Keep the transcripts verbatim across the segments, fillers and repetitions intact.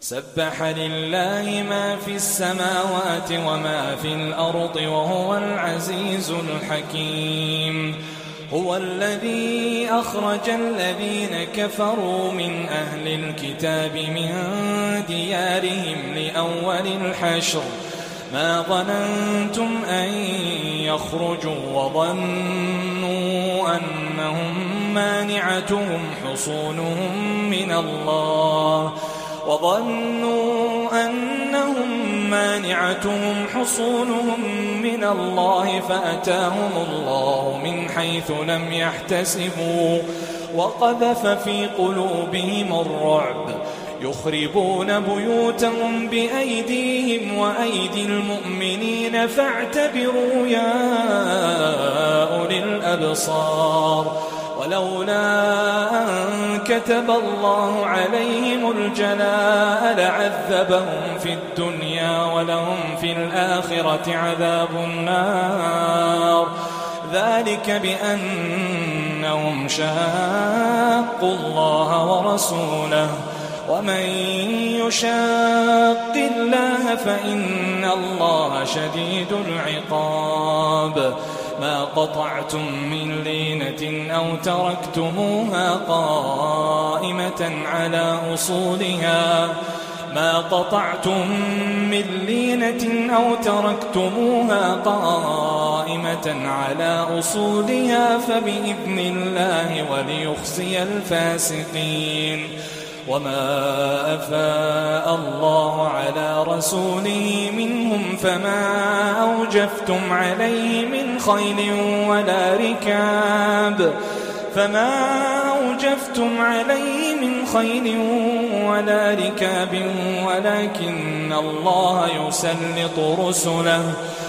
سبح لله ما في السماوات وما في الأرض وهو العزيز الحكيم. هو الذي أخرج الذين كفروا من أهل الكتاب من ديارهم لأول الحشر ما ظننتم أن يخرجوا وظنوا أنهم مانعتهم حصونهم من الله وظنوا أنهم مانعتهم حصونهم من الله فأتاهم الله من حيث لم يحتسبوا وقذف في قلوبهم الرعب يخربون بيوتهم بأيديهم وأيدي المؤمنين فاعتبروا يا أولي الأبصار. ولولا أن كتب الله عليهم الجلاء لعذبهم في الدنيا ولهم في الآخرة عذاب النار ذلك بأنهم شاقوا الله ورسوله ومن يشاق الله فإن الله شديد العقاب. ما قطعتم من لينة أو تركتموها قائمة على أصولها ما قطعتم من لينة أو تركتموها قائمة على أصولها فبإذن الله وليخزي الفاسقين. وما أفاء الله على رسوله منهم فما أوجفتم عليه من خيل ولا ركاب فما أوجفتم عليه من خيل ولا ركاب ولكن الله يسلط رسله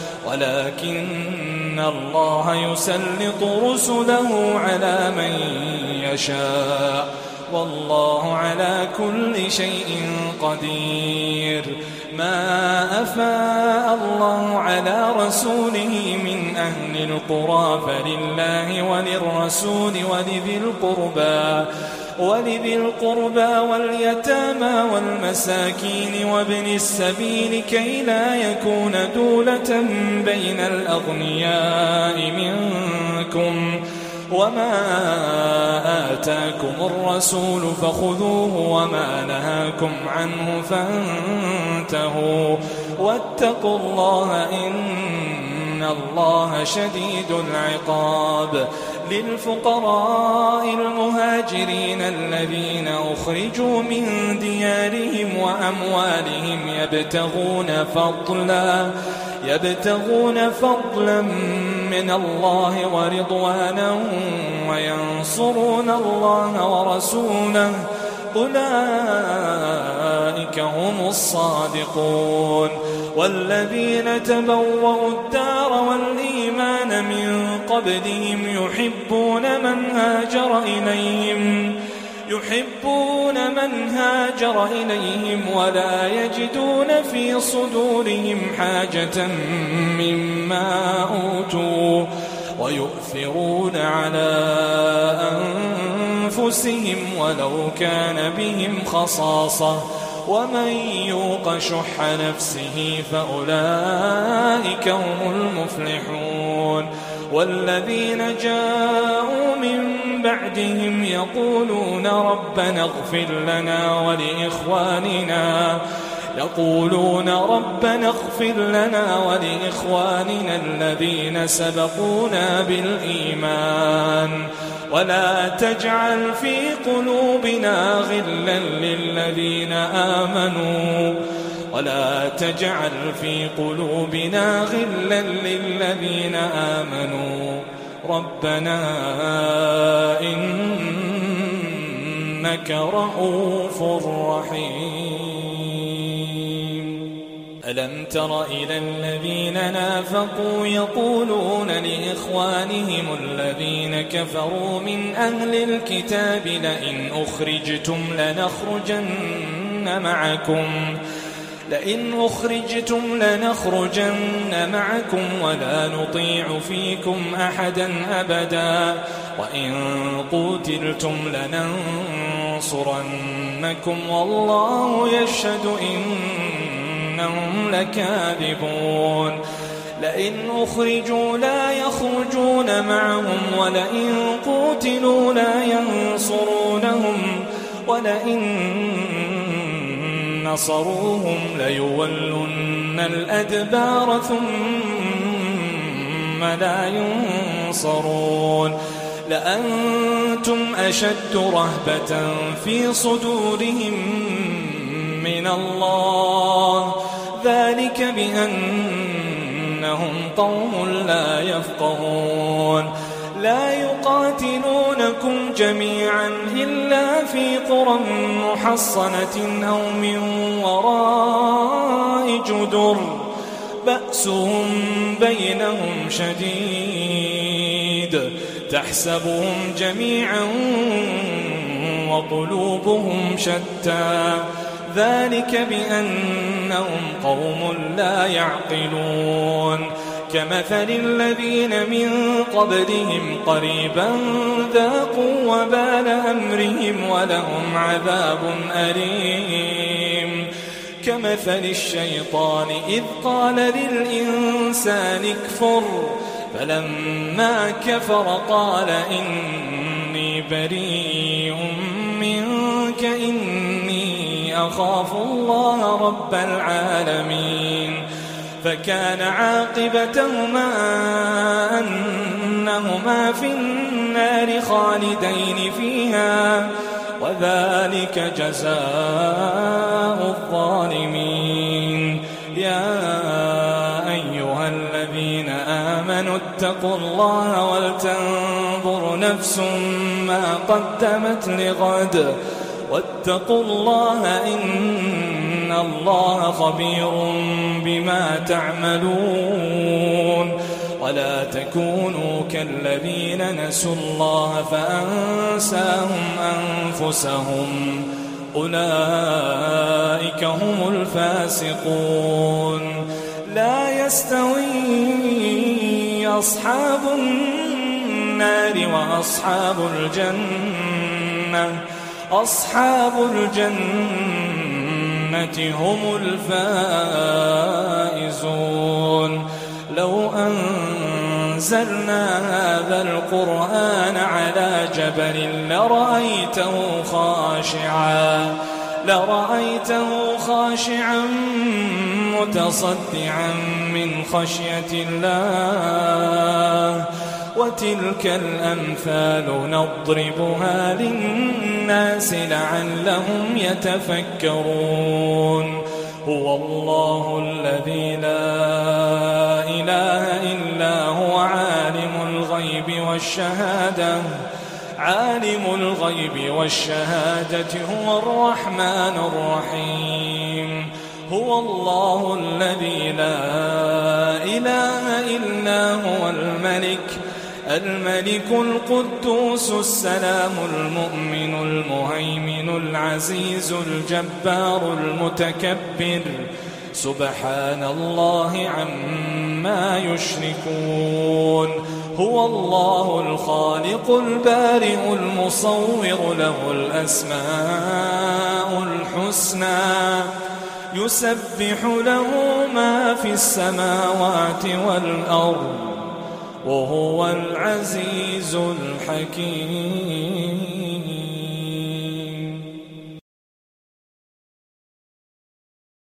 ولكن الله يسلط رسله على من يشاء والله على كل شيء قدير. ما أفاء الله على رسوله من أهل القرى فلله وللرسول ولذي القربى ولذي القربى واليتامى والمساكين وابن السبيل كي لا يكون دولة بين الأغنياء منكم وما آتاكم الرسول فخذوه وما نهاكم عنه فانتهوا واتقوا الله إن الله شديد العقاب. للفقراء المهاجرين الذين أخرجوا من ديارهم وأموالهم يبتغون فضلا يبتغون فضلا من الله ورضوانا وينصرون الله ورسوله أولئك هم الصادقون. والذين تبوأوا الدار والإيمان من قبلهم يحبون من هاجر إليهم يحبون من هاجر إليهم ولا يجدون في صدورهم حاجة مما أوتوا ويؤثرون على أنفسهم ولو كان بهم خصاصة ومن يوق شح نفسه فأولئك هم المفلحون. والذين جاءوا من بعدهم يقولون ربنا اغفر لنا ولإخواننا يقولون ربنا اغفر لنا ولإخواننا الذين سبقونا بالإيمان ولا تجعل في قلوبنا غلا للذين آمنوا ولا تجعل في قلوبنا غلا للذين آمنوا ربنا إنك رؤوف رحيم. ألم تر إلى الذين نافقوا يقولون لإخوانهم الذين كفروا من أهل الكتاب لئن أخرجتم لنخرجن معكم لئن أخرجتم لنخرجن معكم ولا نطيع فيكم أحدا أبدا وإن قتلتم لينصرنكم والله يشهد إنهم لكاذبون لئن أخرجوا لا يخرجون معهم ولئن قوتلوا لا ينصرونهم ولئن نصروهم ليولن الأدبار ثم لا ينصرون لأنتم أشد رهبة في صدورهم من الله ذلك بأنهم قوم لا يفقهون لا يقاتلونكم جميعا إلا في قرى محصنة أو من وراء جدر بأسهم بينهم شديد تحسبهم جميعا وقلوبهم شتى ذلك بأنهم قوم لا يعقلون كمثل الذين من قبلهم قريبا ذاقوا وبال أمرهم ولهم عذاب أليم كمثل الشيطان إذ قال للإنسان اكفر فلما كفر قال إني بريء منك إني أخاف الله رب العالمين فكان عاقبتهما أنهما في النار خالدين فيها وذلك جزاء الظالمين يا أيها الذين آمنوا اتقوا الله ولتنظر نفس ما قدمت لغد واتقوا الله إن الله خبير بما تعملون ولا تكونوا كالذين نسوا الله فأنساهم أنفسهم أولئك هم الفاسقون لا يستوي أصحاب النار وأصحاب الجنة أصحاب الجنة هم الفائزون لو أنزلنا هذا القرآن على جبل لرأيته خاشعا لرأيته خاشعا متصدعا من خشية الله وتلك الأمثال نضربها للناس لعلهم يتفكرون هو الله الذي لا إله إلا هو عالم الغيب والشهادة عالم الغيب والشهادة هو الرحمن الرحيم هو الله الذي لا إله إلا هو الملك الملك القدوس السلام المؤمن المهيمن العزيز الجبار المتكبر سبحان الله عما يشركون هو الله الخالق البارئ المصور له الأسماء الحسنى يسبح له ما في السماوات والأرض وهو العزيز الحكيم